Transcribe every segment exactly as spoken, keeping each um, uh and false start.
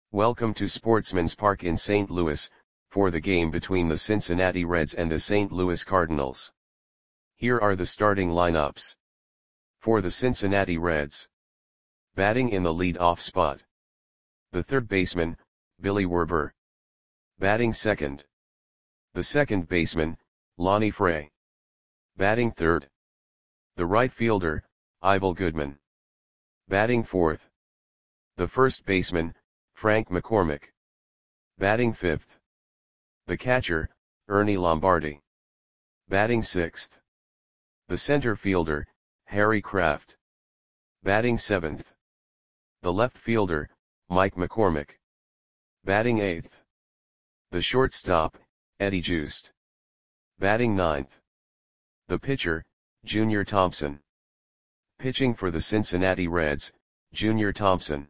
Welcome to Sportsman's Park in Saint Louis, for the game between the Cincinnati Reds and the Saint Louis Cardinals. Here are the starting lineups. For the Cincinnati Reds. Batting in the lead-off spot. The third baseman, Billy Werber. Batting second. The second baseman, Lonnie Fray. Batting third. The right fielder, Ivel Goodman. Batting fourth. The first baseman, Frank McCormick. Batting fifth. The catcher, Ernie Lombardi. Batting sixth. The center fielder, Harry Kraft. Batting seventh. The left fielder, Mike McCormick. Batting eighth. The shortstop, Eddie Joost. Batting ninth. The pitcher, Junior Thompson. Pitching for the Cincinnati Reds, Junior Thompson.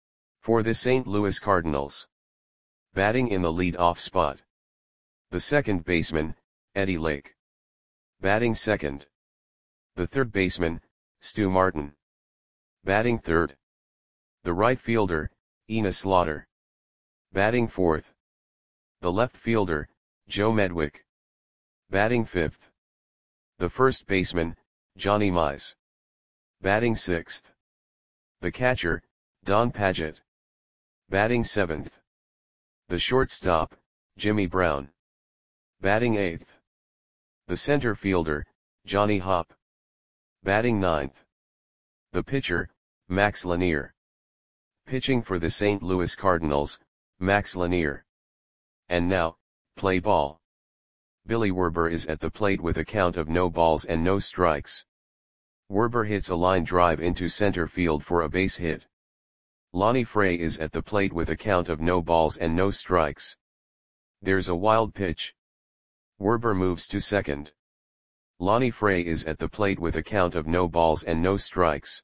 For the Saint Louis Cardinals. Batting in the lead-off spot. The second baseman, Eddie Lake. Batting second. The third baseman, Stu Martin. Batting third. The right fielder, Enos Slaughter. Batting fourth. The left fielder, Joe Medwick. Batting fifth. The first baseman, Johnny Mize. Batting sixth. The catcher, Don Padgett. Batting seventh. The shortstop, Jimmy Brown. Batting eighth. The center fielder, Johnny Hopp. Batting ninth. The pitcher, Max Lanier. Pitching for the Saint Louis Cardinals, Max Lanier. And now, play ball. Billy Werber is at the plate with a count of no balls and no strikes. Werber hits a line drive into center field for a base hit. Lonnie Fray is at the plate with a count of no balls and no strikes. There's a wild pitch. Werber moves to second. Lonnie Fray is at the plate with a count of no balls and no strikes.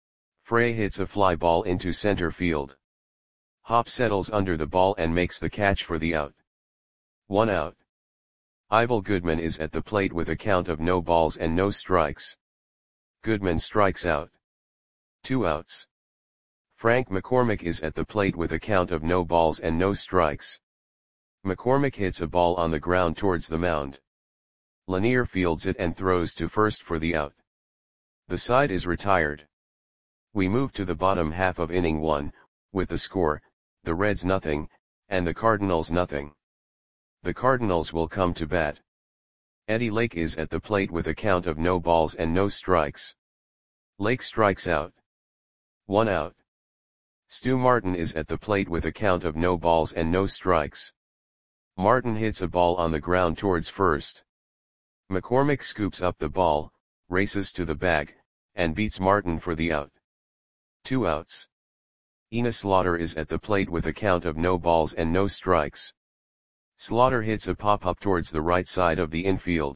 Fray hits a fly ball into center field. Hopp settles under the ball and makes the catch for the out. One out. Ivel Goodman is at the plate with a count of no balls and no strikes. Goodman strikes out. Two outs. Frank McCormick is at the plate with a count of no balls and no strikes. McCormick hits a ball on the ground towards the mound. Lanier fields it and throws to first for the out. The side is retired. We move to the bottom half of inning one, with the score, the Reds nothing, and the Cardinals nothing. The Cardinals will come to bat. Eddie Lake is at the plate with a count of no balls and no strikes. Lake strikes out. One out. Stu Martin is at the plate with a count of no balls and no strikes. Martin hits a ball on the ground towards first. McCormick scoops up the ball, races to the bag, and beats Martin for the out. Two outs. Enos Slaughter is at the plate with a count of no balls and no strikes. Slaughter hits a pop-up towards the right side of the infield.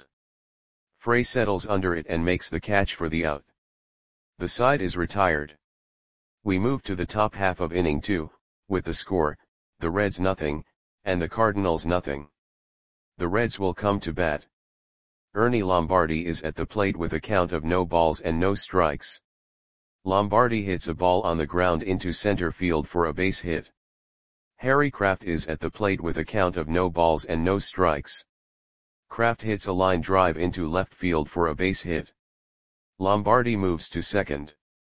Fray settles under it and makes the catch for the out. The side is retired. We move to the top half of inning two, with the score, the Reds nothing, and the Cardinals nothing. The Reds will come to bat. Ernie Lombardi is at the plate with a count of no balls and no strikes. Lombardi hits a ball on the ground into center field for a base hit. Harry Kraft is at the plate with a count of no balls and no strikes. Kraft hits a line drive into left field for a base hit. Lombardi moves to second.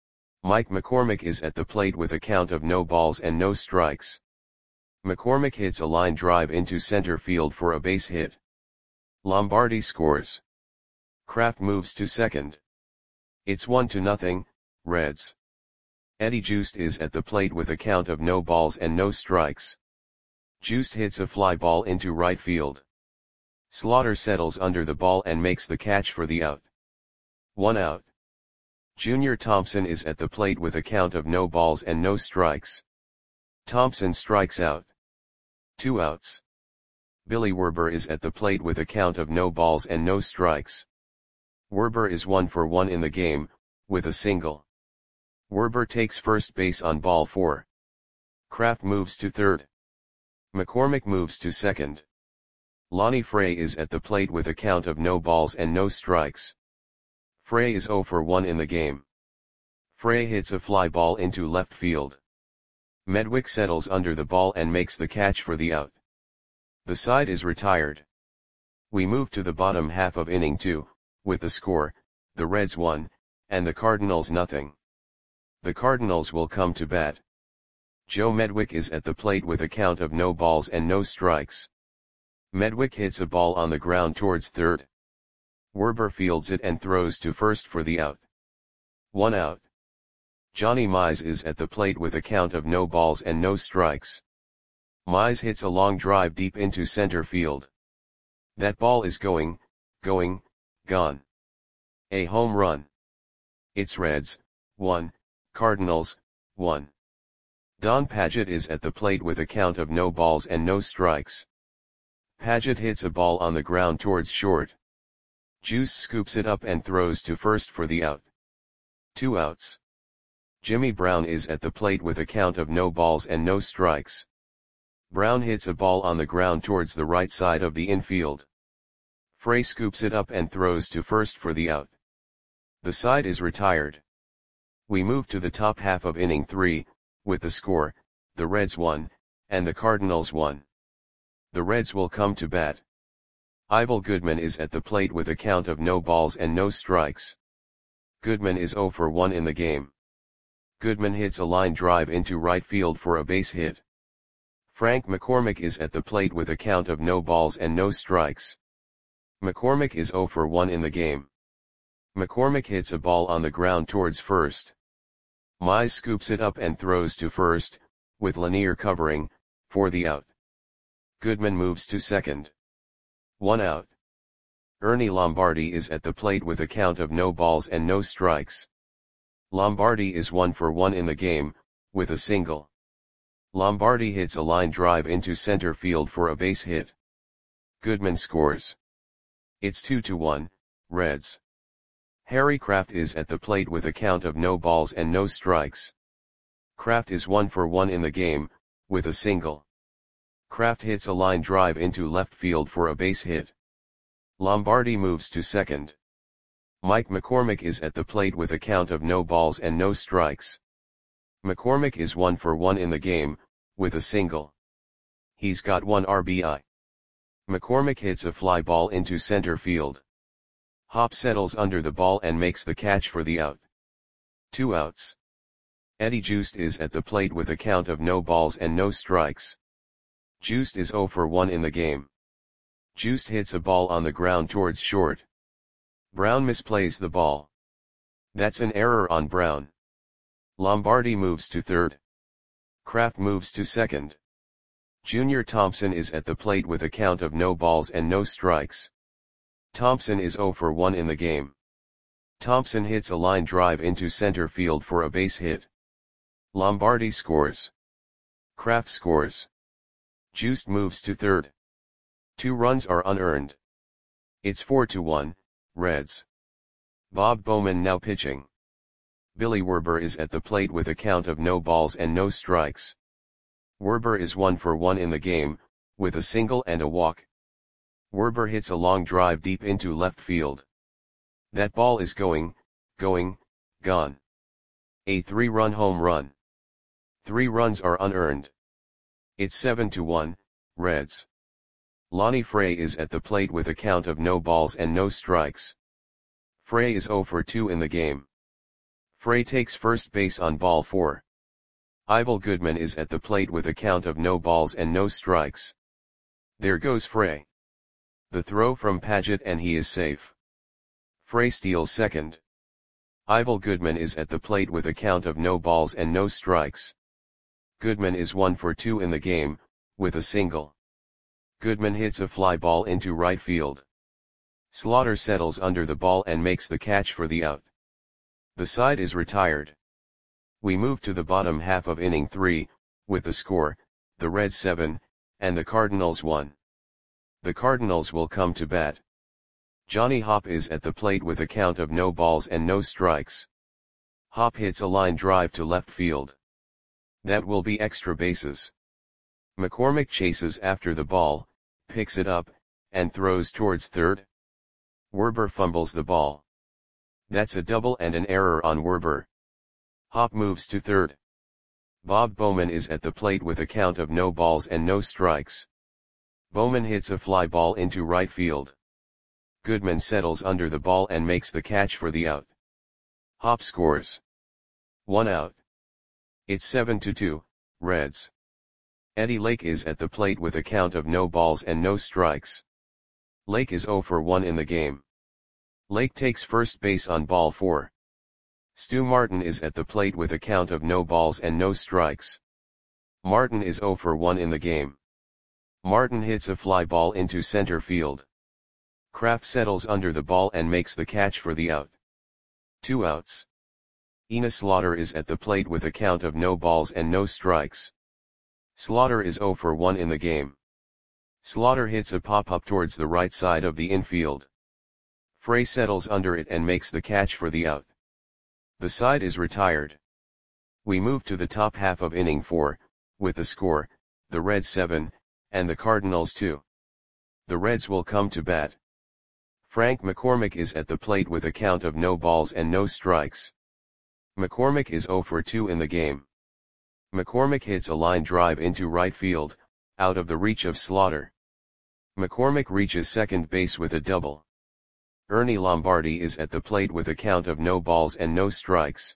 Mike McCormick is at the plate with a count of no balls and no strikes. McCormick hits a line drive into center field for a base hit. Lombardi scores. Kraft moves to second. It's one to nothing, Reds. Eddie Joost is at the plate with a count of no balls and no strikes. Joost hits a fly ball into right field. Slaughter settles under the ball and makes the catch for the out. One out. Junior Thompson is at the plate with a count of no balls and no strikes. Thompson strikes out. Two outs. Billy Werber is at the plate with a count of no balls and no strikes. Werber is one for one in the game, with a single. Werber takes first base on ball four. Kraft moves to third. McCormick moves to second. Lonnie Fray is at the plate with a count of no balls and no strikes. Fray is zero for one in the game. Fray hits a fly ball into left field. Medwick settles under the ball and makes the catch for the out. The side is retired. We move to the bottom half of inning two, with the score, the Reds one, and the Cardinals nothing. The Cardinals will come to bat. Joe Medwick is at the plate with a count of no balls and no strikes. Medwick hits a ball on the ground towards third. Werber fields it and throws to first for the out. One out. Johnny Mize is at the plate with a count of no balls and no strikes. Mize hits a long drive deep into center field. That ball is going, going, gone. A home run. It's Reds, one, Cardinals, one. Don Padgett is at the plate with a count of no balls and no strikes. Padgett hits a ball on the ground towards short. Juice scoops it up and throws to first for the out. Two outs. Jimmy Brown is at the plate with a count of no balls and no strikes. Brown hits a ball on the ground towards the right side of the infield. Frey scoops it up and throws to first for the out. The side is retired. We move to the top half of inning three, with the score, the Reds one, and the Cardinals one. The Reds will come to bat. Ivel Goodman is at the plate with a count of no balls and no strikes. Goodman is zero for one in the game. Goodman hits a line drive into right field for a base hit. Frank McCormick is at the plate with a count of no balls and no strikes. McCormick is zero for one in the game. McCormick hits a ball on the ground towards first. Mize scoops it up and throws to first, with Lanier covering, for the out. Goodman moves to second. One out. Ernie Lombardi is at the plate with a count of no balls and no strikes. Lombardi is one for one in the game, with a single. Lombardi hits a line drive into center field for a base hit. Goodman scores. It's two to one, Reds. Harry Kraft is at the plate with a count of no balls and no strikes. Kraft is one for one in the game, with a single. Kraft hits a line drive into left field for a base hit. Lombardi moves to second. Mike McCormick is at the plate with a count of no balls and no strikes. McCormick is one for one in the game, with a single. He's got one R B I. McCormick hits a fly ball into center field. Hop settles under the ball and makes the catch for the out. Two outs. Eddie Juiced is at the plate with a count of no balls and no strikes. Juiced is zero for one in the game. Juiced hits a ball on the ground towards short. Brown misplays the ball. That's an error on Brown. Lombardi moves to third. Kraft moves to second. Junior Thompson is at the plate with a count of no balls and no strikes. Thompson is zero for one in the game. Thompson hits a line drive into center field for a base hit. Lombardi scores. Kraft scores. Juiced moves to third. Two runs are unearned. It's four to one, Reds. Bob Bowman now pitching. Billy Werber is at the plate with a count of no balls and no strikes. Werber is one for one in the game, with a single and a walk. Werber hits a long drive deep into left field. That ball is going, going, gone. A three-run home run. Three runs are unearned. It's seven to one, Reds. Lonnie Frey is at the plate with a count of no balls and no strikes. Frey is zero for two in the game. Frey takes first base on ball four. Ivel Goodman is at the plate with a count of no balls and no strikes. There goes Frey. The throw from Padgett and he is safe. Frey steals second. Ivel Goodman is at the plate with a count of no balls and no strikes. Goodman is one for two in the game, with a single. Goodman hits a fly ball into right field. Slaughter settles under the ball and makes the catch for the out. The side is retired. We move to the bottom half of inning three, with the score, the Reds seven, and the Cardinals one. The Cardinals will come to bat. Johnny Hop is at the plate with a count of no balls and no strikes. Hop hits a line drive to left field. That will be extra bases. McCormick chases after the ball, picks it up, and throws towards third. Werber fumbles the ball. That's a double and an error on Werber. Hop moves to third. Bob Bowman is at the plate with a count of no balls and no strikes. Bowman hits a fly ball into right field. Goodman settles under the ball and makes the catch for the out. Hop scores. One out. It's seven to two, Reds. Eddie Lake is at the plate with a count of no balls and no strikes. Lake is oh for one in the game. Lake takes first base on ball four. Stu Martin is at the plate with a count of no balls and no strikes. Martin is oh for one in the game. Martin hits a fly ball into center field. Kraft settles under the ball and makes the catch for the out. Two outs. Enos Slaughter is at the plate with a count of no balls and no strikes. Slaughter is oh for one in the game. Slaughter hits a pop-up towards the right side of the infield. Frey settles under it and makes the catch for the out. The side is retired. We move to the top half of inning four, with the score, the Reds seven, and the Cardinals two. The Reds will come to bat. Frank McCormick is at the plate with a count of no balls and no strikes. McCormick is oh for two in the game. McCormick hits a line drive into right field, out of the reach of Slaughter. McCormick reaches second base with a double. Ernie Lombardi is at the plate with a count of no balls and no strikes.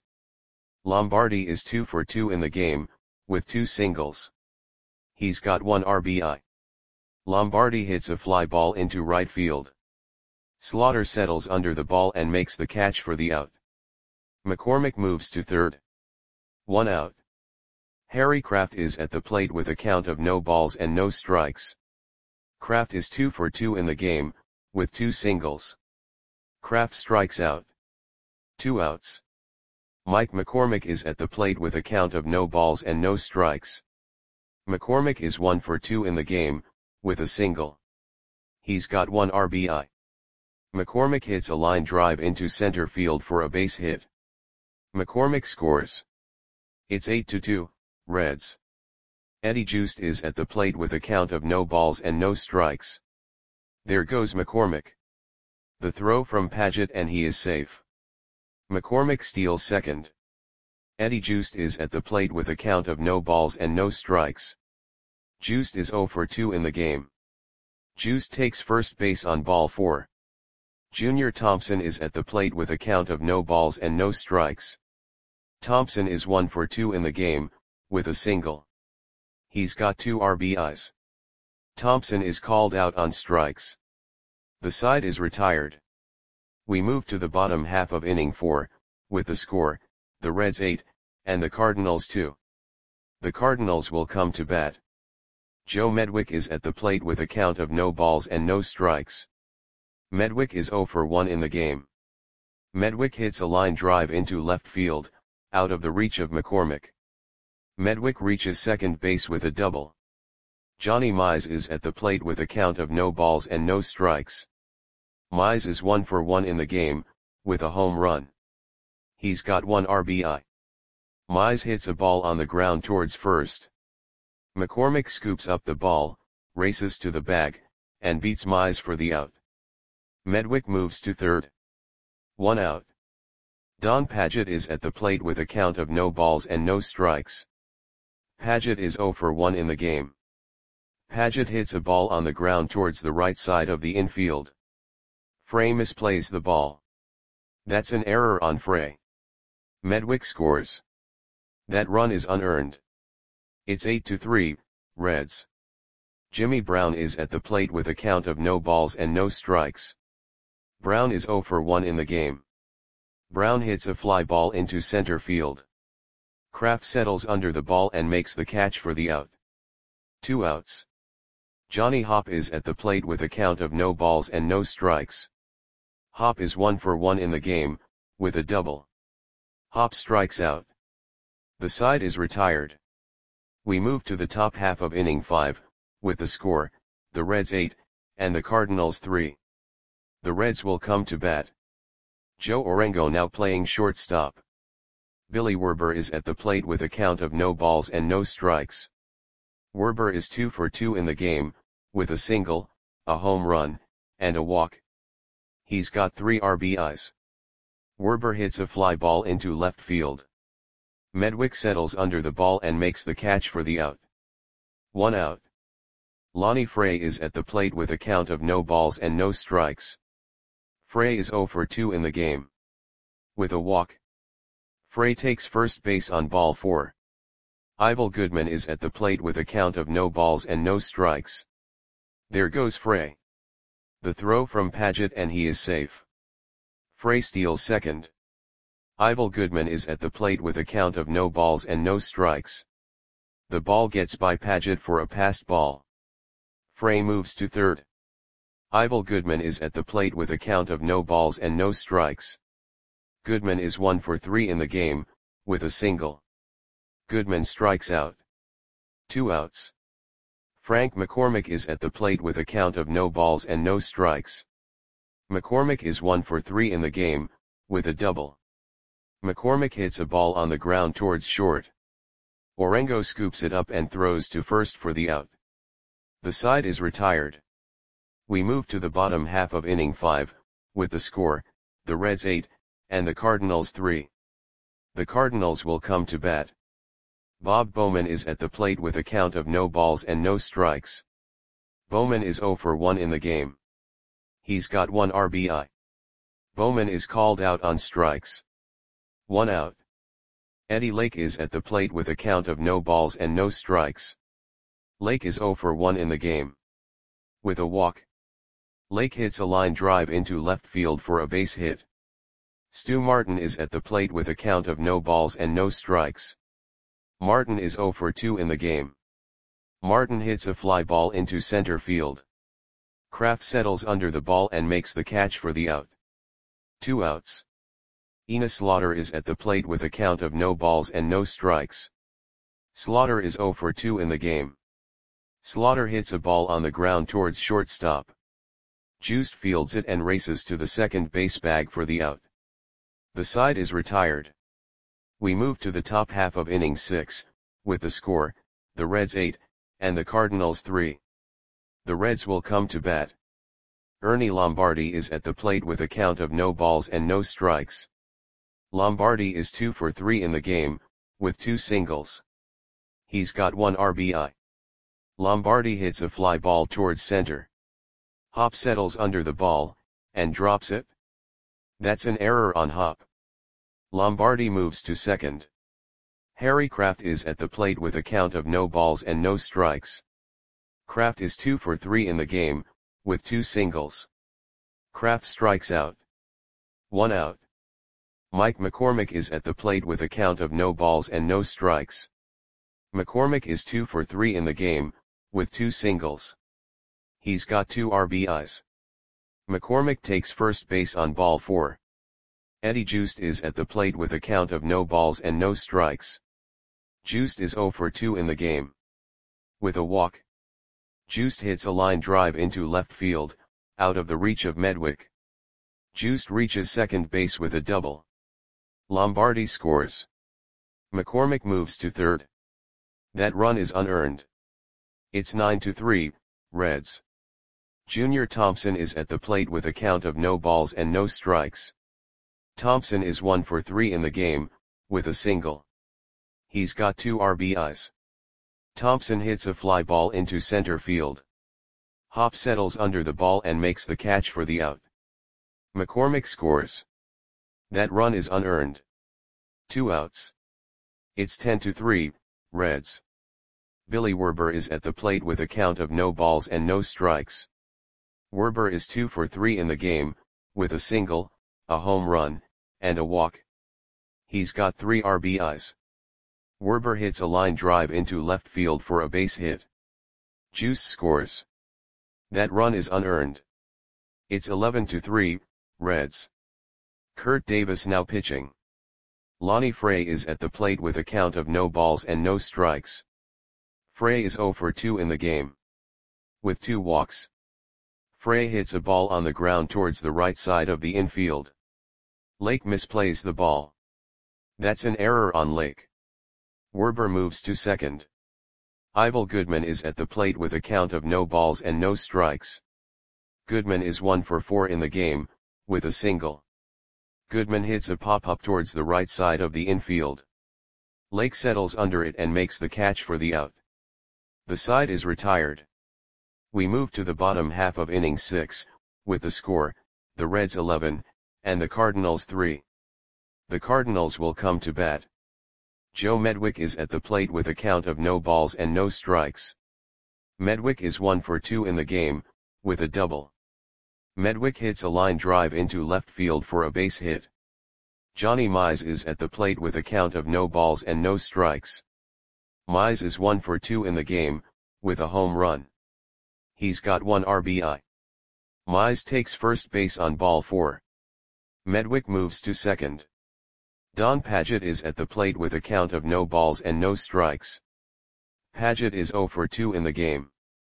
Lombardi is two for two in the game, with two singles. He's got one R B I. Lombardi hits a fly ball into right field. Slaughter settles under the ball and makes the catch for the out. McCormick moves to third. One out. Harry Kraft is at the plate with a count of no balls and no strikes. Kraft is two for two in the game, with two singles. Kraft strikes out. Two outs. Mike McCormick is at the plate with a count of no balls and no strikes. McCormick is one for two in the game, with a single. He's got one R B I. McCormick hits a line drive into center field for a base hit. McCormick scores. It's eight to two, Reds. Eddie Juiced is at the plate with a count of no balls and no strikes. There goes McCormick. The throw from Paget and he is safe. McCormick steals second. Eddie Juiced is at the plate with a count of no balls and no strikes. Juiced is oh for two in the game. Juiced takes first base on ball four. Junior Thompson is at the plate with a count of no balls and no strikes. Thompson is one for two in the game, with a single. He's got two R B Is. Thompson is called out on strikes. The side is retired. We move to the bottom half of inning four, with the score, the Reds eight, and the Cardinals two. The Cardinals will come to bat. Joe Medwick is at the plate with a count of no balls and no strikes. Medwick is oh for one in the game. Medwick hits a line drive into left field, out of the reach of McCormick. Medwick reaches second base with a double. Johnny Mize is at the plate with a count of no balls and no strikes. Mize is one for one in the game, with a home run. He's got one R B I. Mize hits a ball on the ground towards first. McCormick scoops up the ball, races to the bag, and beats Mize for the out. Medwick moves to third. One out. Don Paget is at the plate with a count of no balls and no strikes. Paget is oh for one in the game. Paget hits a ball on the ground towards the right side of the infield. Frey misplays the ball. That's an error on Frey. Medwick scores. That run is unearned. It's eight to three, Reds. Jimmy Brown is at the plate with a count of no balls and no strikes. Brown is oh for one in the game. Brown hits a fly ball into center field. Kraft settles under the ball and makes the catch for the out. Two outs. Johnny Hop is at the plate with a count of no balls and no strikes. Hop is one for one in the game, with a double. Hop strikes out. The side is retired. We move to the top half of inning five, with the score, the Reds eight, and the Cardinals three. The Reds will come to bat. Joe Orengo now playing shortstop. Billy Werber is at the plate with a count of no balls and no strikes. Werber is two for two in the game, with a single, a home run, and a walk. He's got three R B Is. Werber hits a fly ball into left field. Medwick settles under the ball and makes the catch for the out. One out. Lonnie Frey is at the plate with a count of no balls and no strikes. Frey is zero for two in the game. With a walk. Frey takes first base on ball four. Ivel Goodman is at the plate with a count of no balls and no strikes. There goes Frey. The throw from Paget and he is safe. Frey steals second. Ivel Goodman is at the plate with a count of no balls and no strikes. The ball gets by Paget for a passed ball. Frey moves to third. Ivel Goodman is at the plate with a count of no balls and no strikes. Goodman is one for three in the game, with a single. Goodman strikes out. Two outs. Frank McCormick is at the plate with a count of no balls and no strikes. McCormick is one for three in the game, with a double. McCormick hits a ball on the ground towards short. Orengo scoops it up and throws to first for the out. The side is retired. We move to the bottom half of inning five, with the score, the Reds eight, and the Cardinals three. The Cardinals will come to bat. Bob Bowman is at the plate with a count of no balls and no strikes. Bowman is zero for one in the game. He's got one R B I. Bowman is called out on strikes. One out. Eddie Lake is at the plate with a count of no balls and no strikes. Lake is zero for one in the game. With a walk. Lake hits a line drive into left field for a base hit. Stu Martin is at the plate with a count of no balls and no strikes. Martin is zero for two in the game. Martin hits a fly ball into center field. Kraft settles under the ball and makes the catch for the out. Two outs. Enos Slaughter is at the plate with a count of no balls and no strikes. Slaughter is zero for two in the game. Slaughter hits a ball on the ground towards shortstop. Juiced fields it and races to the second base bag for the out. The side is retired. We move to the top half of inning six, with the score, the Reds eight, and the Cardinals three. The Reds will come to bat. Ernie Lombardi is at the plate with a count of no balls and no strikes. Lombardi is two for three in the game, with two singles. He's got one R B I. Lombardi hits a fly ball towards center. Hop settles under the ball, and drops it. That's an error on Hop. Lombardi moves to second. Harry Kraft is at the plate with a count of no balls and no strikes. Kraft is two for three in the game, with two singles. Kraft strikes out. One out. Mike McCormick is at the plate with a count of no balls and no strikes. McCormick is two for three in the game, with two singles. He's got two R B Is. McCormick takes first base on ball four. Eddie Juiced is at the plate with a count of no balls and no strikes. Juiced is zero for two in the game. With a walk. Juiced hits a line drive into left field, out of the reach of Medwick. Juiced reaches second base with a double. Lombardi scores. McCormick moves to third. That run is unearned. It's nine to three, Reds. Junior Thompson is at the plate with a count of no balls and no strikes. Thompson is one for three in the game, with a single. He's got two R B Is. Thompson hits a fly ball into center field. Hop settles under the ball and makes the catch for the out. McCormick scores. That run is unearned. Two outs. It's ten to three, Reds. Billy Werber is at the plate with a count of no balls and no strikes. Werber is two for three in the game, with a single, a home run, and a walk. He's got three R B Is. Werber hits a line drive into left field for a base hit. Juice scores. That run is unearned. It's eleven to three, Reds. Kurt Davis now pitching. Lonnie Frey is at the plate with a count of no balls and no strikes. Frey is zero for two in the game. With two walks. Frey hits a ball on the ground towards the right side of the infield. Lake misplays the ball. That's an error on Lake. Werber moves to second. Ivel Goodman is at the plate with a count of no balls and no strikes. Goodman is one for four in the game, with a single. Goodman hits a pop-up towards the right side of the infield. Lake settles under it and makes the catch for the out. The side is retired. We move to the bottom half of inning six, with the score, the Reds eleven, and the Cardinals three. The Cardinals will come to bat. Joe Medwick is at the plate with a count of no balls and no strikes. Medwick is one for two in the game, with a double. Medwick hits a line drive into left field for a base hit. Johnny Mize is at the plate with a count of no balls and no strikes. Mize is one for two in the game, with a home run. He's got one R B I. Mize takes first base on ball four. Medwick moves to second. Don Padgett is at the plate with a count of no balls and no strikes. Padgett is zero for two in the game.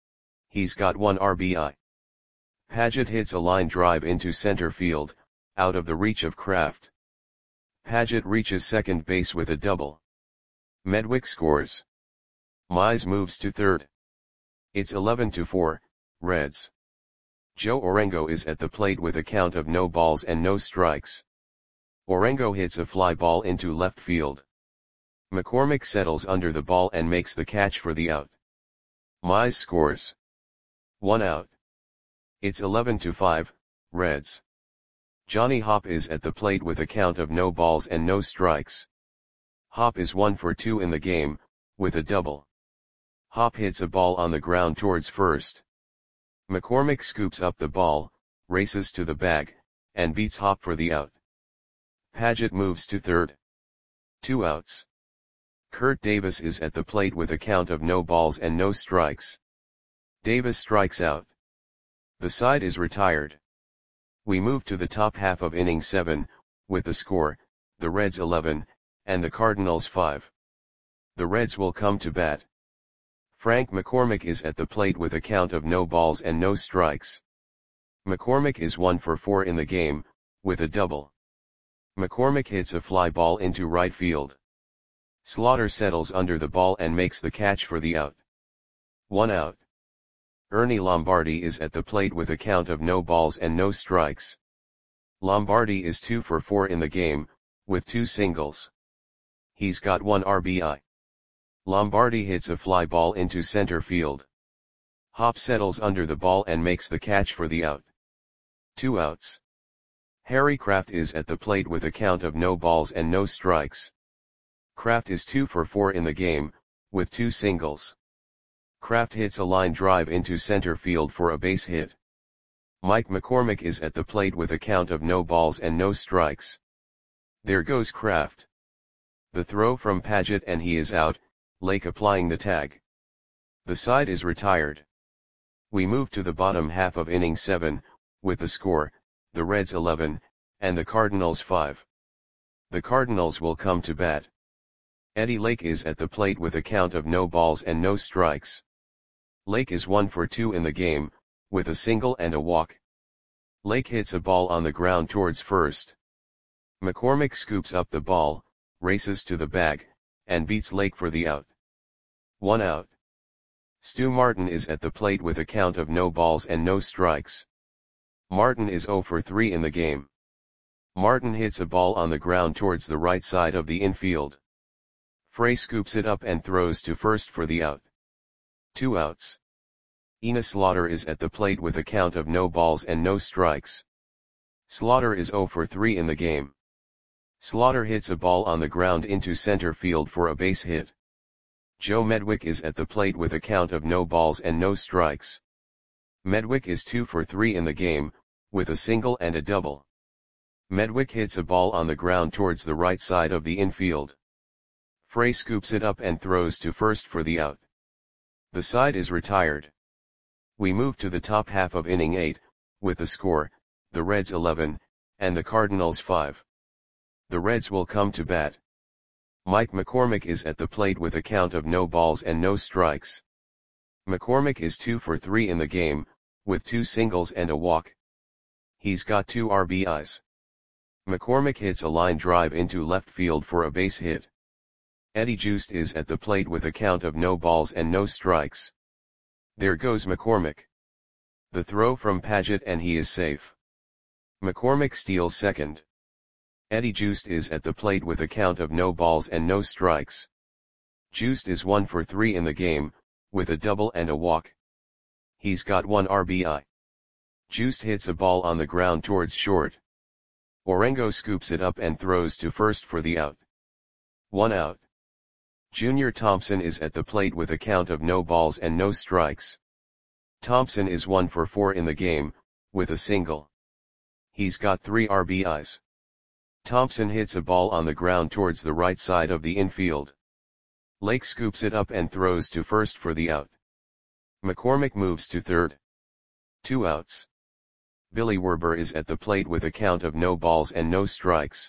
He's got one R B I. Padgett hits a line drive into center field, out of the reach of Kraft. Padgett reaches second base with a double. Medwick scores. Mize moves to third. It's eleven to four, Reds. Joe Orengo is at the plate with a count of no balls and no strikes. Orengo hits a fly ball into left field. McCormick settles under the ball and makes the catch for the out. Mize scores. One out. It's eleven to five, Reds. Johnny Hopp is at the plate with a count of no balls and no strikes. Hopp is one for two in the game, with a double. Hopp hits a ball on the ground towards first. McCormick scoops up the ball, races to the bag, and beats Hopp for the out. Padgett moves to third. Two outs. Kurt Davis is at the plate with a count of no balls and no strikes. Davis strikes out. The side is retired. We move to the top half of inning seven, with the score, the Reds eleven, and the Cardinals five. The Reds will come to bat. Frank McCormick is at the plate with a count of no balls and no strikes. McCormick is one for four in the game, with a double. McCormick hits a fly ball into right field. Slaughter settles under the ball and makes the catch for the out. One out. Ernie Lombardi is at the plate with a count of no balls and no strikes. Lombardi is two for four in the game, with two singles. He's got one R B I. Lombardi hits a fly ball into center field. Hopp settles under the ball and makes the catch for the out. Two outs. Harry Kraft is at the plate with a count of no balls and no strikes. Kraft is two for four in the game, with two singles. Kraft hits a line drive into center field for a base hit. Mike McCormick is at the plate with a count of no balls and no strikes. There goes Kraft. The throw from Padgett and he is out, Lake applying the tag. The side is retired. We move to the bottom half of inning seven, with the score, the Reds eleven, and the Cardinals five. The Cardinals will come to bat. Eddie Lake is at the plate with a count of no balls and no strikes. Lake is one for two in the game, with a single and a walk. Lake hits a ball on the ground towards first. McCormick scoops up the ball, races to the bag, and beats Lake for the out. One out. Stu Martin is at the plate with a count of no balls and no strikes. Martin is zero for three in the game. Martin hits a ball on the ground towards the right side of the infield. Frey scoops it up and throws to first for the out. Two outs. Enos Slaughter is at the plate with a count of no balls and no strikes. Slaughter is zero for three in the game. Slaughter hits a ball on the ground into center field for a base hit. Joe Medwick is at the plate with a count of no balls and no strikes. Medwick is two for three in the game, with a single and a double. Medwick hits a ball on the ground towards the right side of the infield. Frey scoops it up and throws to first for the out. The side is retired. We move to the top half of inning eight, with the score, the Reds eleven, and the Cardinals five. The Reds will come to bat. Mike McCormick is at the plate with a count of no balls and no strikes. McCormick is two for three in the game, with two singles and a walk. He's got two R B Is. McCormick hits a line drive into left field for a base hit. Eddie Juiced is at the plate with a count of no balls and no strikes. There goes McCormick. The throw from Padgett and he is safe. McCormick steals second. Eddie Juiced is at the plate with a count of no balls and no strikes. Juiced is one for three in the game, with a double and a walk. He's got one R B I. Juiced hits a ball on the ground towards short. Orengo scoops it up and throws to first for the out. One out. Junior Thompson is at the plate with a count of no balls and no strikes. Thompson is one for four in the game, with a single. He's got three R B Is. Thompson hits a ball on the ground towards the right side of the infield. Lake scoops it up and throws to first for the out. McCormick moves to third. Two outs. Billy Werber is at the plate with a count of no balls and no strikes.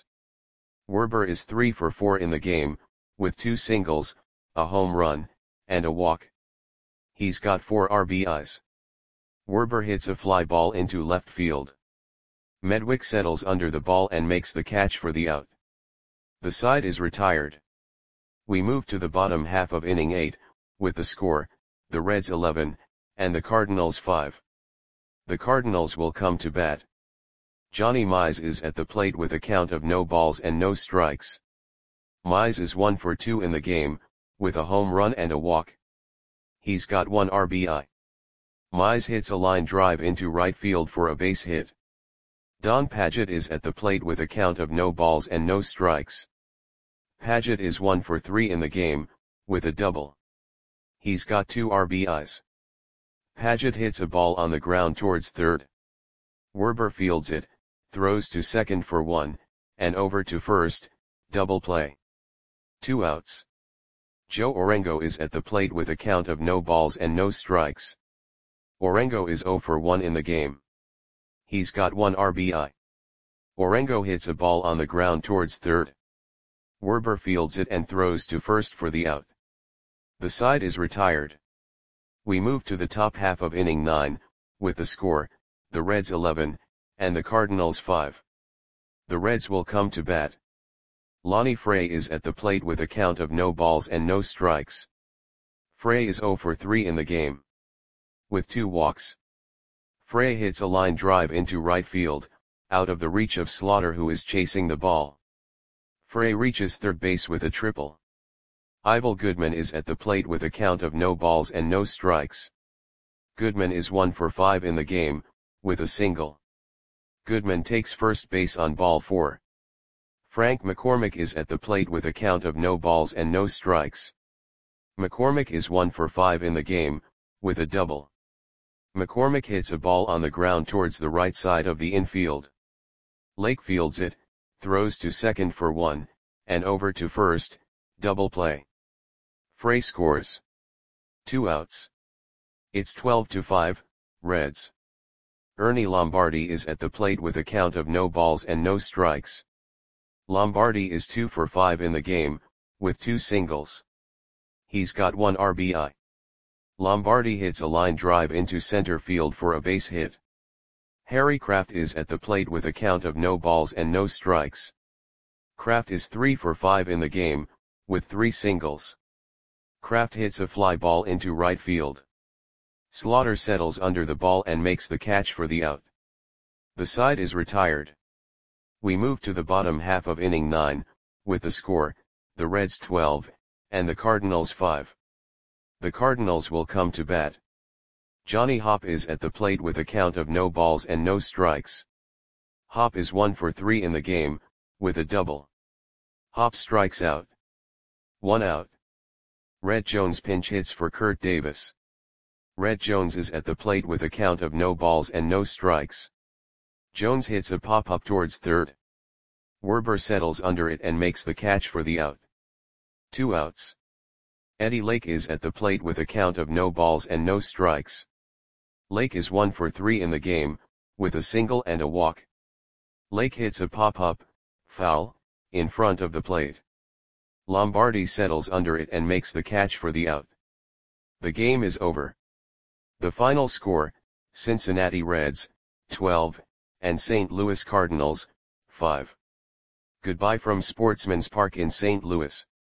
Werber is three for four in the game, with two singles, a home run, and a walk. He's got four R B Is. Werber hits a fly ball into left field. Medwick settles under the ball and makes the catch for the out. The side is retired. We move to the bottom half of inning eight, with the score, the Reds eleven, and the Cardinals five. The Cardinals will come to bat. Johnny Mize is at the plate with a count of no balls and no strikes. Mize is one for two in the game, with a home run and a walk. He's got one R B I. Mize hits a line drive into right field for a base hit. Don Padgett is at the plate with a count of no balls and no strikes. Padgett is one for three in the game, with a double. He's got two R B Is. Padgett hits a ball on the ground towards third. Werber fields it, throws to second for one, and over to first, double play. Two outs. Joe Orengo is at the plate with a count of no balls and no strikes. Orengo is zero for one in the game. He's got one R B I. Orengo hits a ball on the ground towards third. Werber fields it and throws to first for the out. The side is retired. We move to the top half of inning nine, with the score, the Reds eleven, and the Cardinals five. The Reds will come to bat. Lonnie Frey is at the plate with a count of no balls and no strikes. Frey is zero for three in the game, with two walks. Frey hits a line drive into right field, out of the reach of Slaughter, who is chasing the ball. Frey reaches third base with a triple. Ivel Goodman is at the plate with a count of no balls and no strikes. Goodman is one for five in the game, with a single. Goodman takes first base on ball four. Frank McCormick is at the plate with a count of no balls and no strikes. McCormick is one for five in the game, with a double. McCormick hits a ball on the ground towards the right side of the infield. Lake fields it, throws to second for one, and over to first, double play. Frey scores. Two outs. It's twelve to five, Reds. Ernie Lombardi is at the plate with a count of no balls and no strikes. Lombardi is two for five in the game, with two singles. He's got one R B I. Lombardi hits a line drive into center field for a base hit. Harry Kraft is at the plate with a count of no balls and no strikes. Kraft is three for five in the game, with three singles. Kraft hits a fly ball into right field. Slaughter settles under the ball and makes the catch for the out. The side is retired. We move to the bottom half of inning nine, with the score, the Reds twelve, and the Cardinals five. The Cardinals will come to bat. Johnny Hopp is at the plate with a count of no balls and no strikes. Hopp is one for three in the game, with a double. Hopp strikes out. One out. Red Jones pinch hits for Kurt Davis. Red Jones is at the plate with a count of no balls and no strikes. Jones hits a pop-up towards third. Werber settles under it and makes the catch for the out. Two outs. Eddie Lake is at the plate with a count of no balls and no strikes. Lake is one for three in the game, with a single and a walk. Lake hits a pop-up, foul, in front of the plate. Lombardi settles under it and makes the catch for the out. The game is over. The final score, Cincinnati Reds, twelve, and Saint Louis Cardinals, five. Goodbye from Sportsman's Park in Saint Louis.